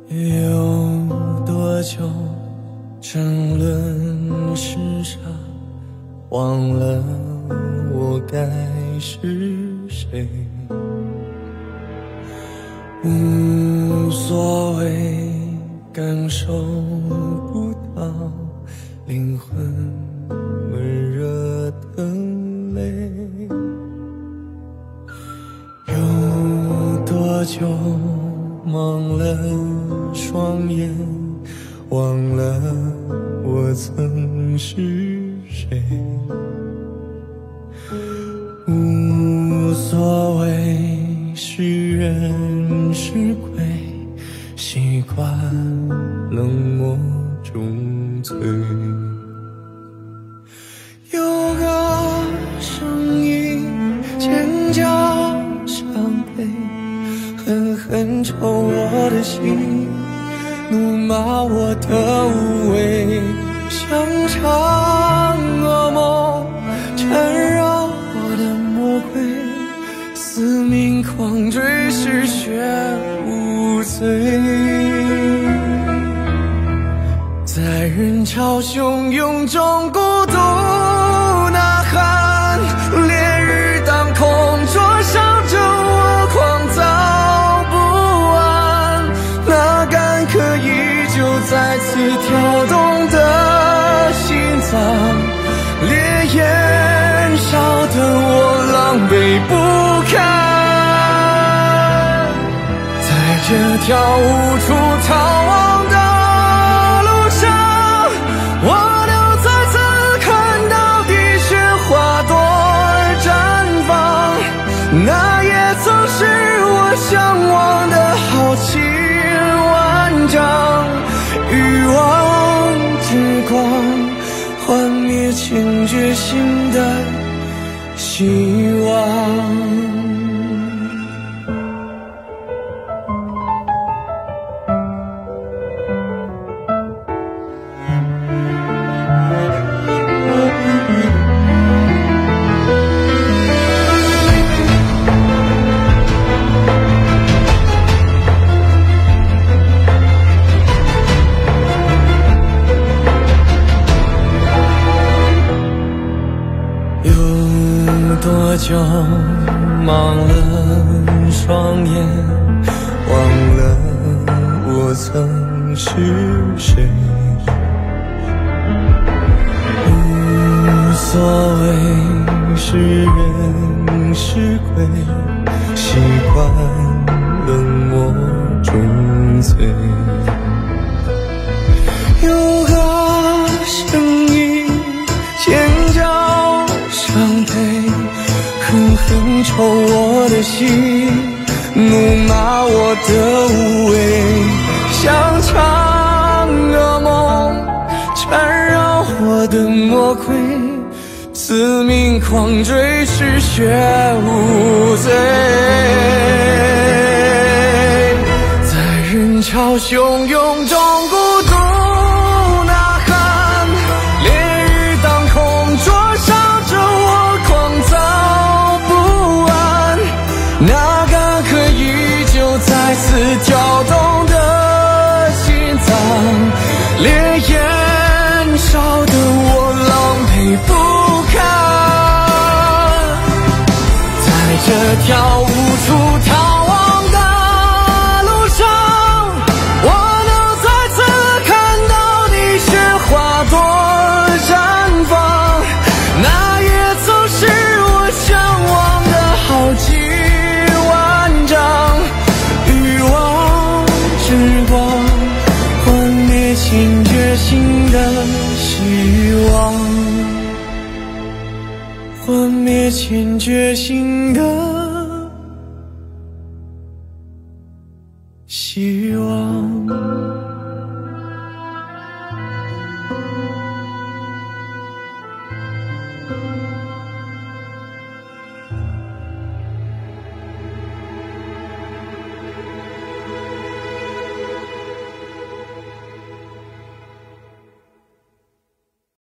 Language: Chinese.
有多久沉沦世上，忘了我该是谁？无所谓，感受不到灵魂温热的泪。有多久忙了双眼，忘了我曾是谁？无所谓，是人是鬼，习惯冷漠中醉。有个声音尖叫伤悲，狠狠抽我的心，怒骂我的无畏，像场噩梦缠绕我的魔鬼，死命狂追，嗜血无罪。在人潮汹涌中孤独呐喊，烈日当空灼伤着我狂躁不安，那干渴依旧再次跳动的心脏，烈焰烧得我狼狈不堪。在这条无处逃亡的路上，我都再次看到地雪花朵绽放，那也曾是我向往的豪情万丈。欲望之光幻灭前决心的希望。多久忙了双眼，忘了我曾是谁？无所谓，是人是鬼，习惯冷漠中醉。有个声音尖叫伤悲，狠狠抽我的心，怒骂我的无畏，像场噩梦缠绕我的魔鬼，死命狂追，嗜血无罪。在人潮汹涌中孤独呐喊，烈日当空灼伤着我狂躁不安，那干渴依旧再次跳动的心脏，烈焰烧得我狼狈不堪。在这条无处逃亡的路上，我能再次看到地雪花朵绽放，那也曾是我向往的豪情万丈。欲望之光幻灭前决心的希望，幻灭前决心的希望。